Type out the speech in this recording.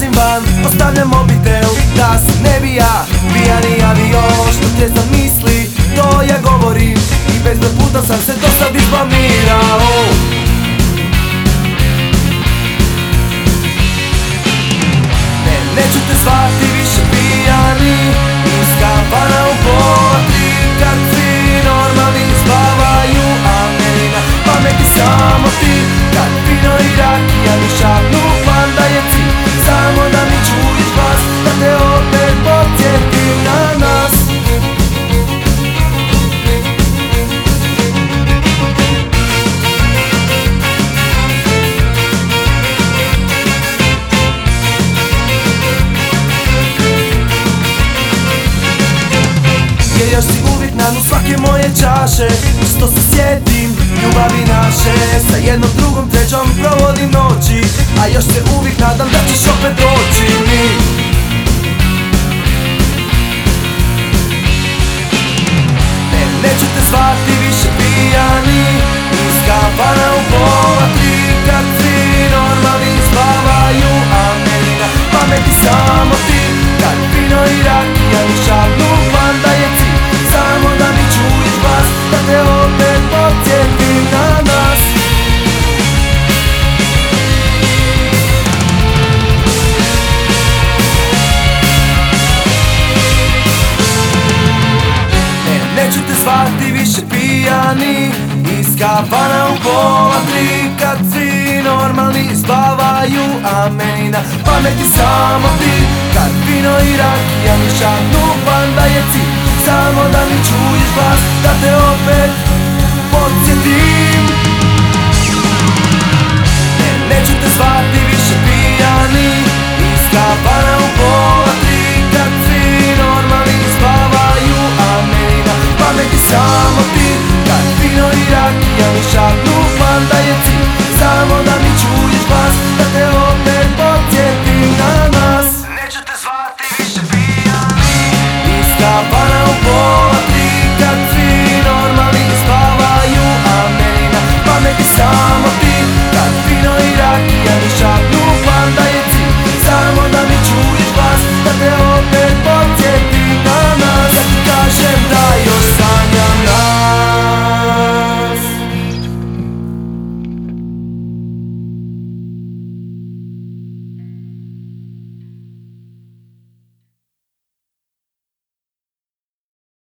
izlazim van, ostavljam mobitel da se ne bi ja pijani javio. Što te zamisli, to ja govorim i bezbroj puta sam se do sad izblamirao. Neću te zvati više pijani iz kafana u pola tri, kad svi normalni spavaju, a meni na pameti samo ti. Kad vino i rakija mi šapnu plan da je cilj samo da mi čuješ glas, da te opet podsjetim na nas. Još si uvijek na dnu svake moje čaše, što se sjetim ljubavi naše. Sa jednom, drugom, trećom provodim noći, a još se uvijek nadam da ćeš opet doći mi. Neću te zvati više pijani iz kafana u pola tri, kad svi normalni spavaju, a meni na pameti samo ti. Kad vino i rakija mi šapnu plan da je cilj samo da mi čuješ glas, da te opet podsjetim na nas. Neću te zvati više pijani iz kafana u pola tri, kad svi normalni spavaju, a meni na pameti samo ti. Kad vino i rakija mi šapnu plan da je cilj samo da mi čuješ glas, da te opet podsjetim. Neću te zvati